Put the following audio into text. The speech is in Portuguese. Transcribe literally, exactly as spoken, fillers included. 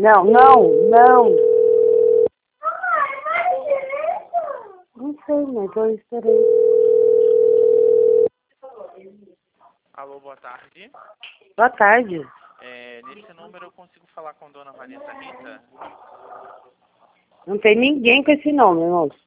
Não, não, não. Não sei, mas eu esperei. Alô, boa tarde. Boa tarde. É, nesse número eu consigo falar com a dona Vanessa Rita? Não tem ninguém com esse nome, moço.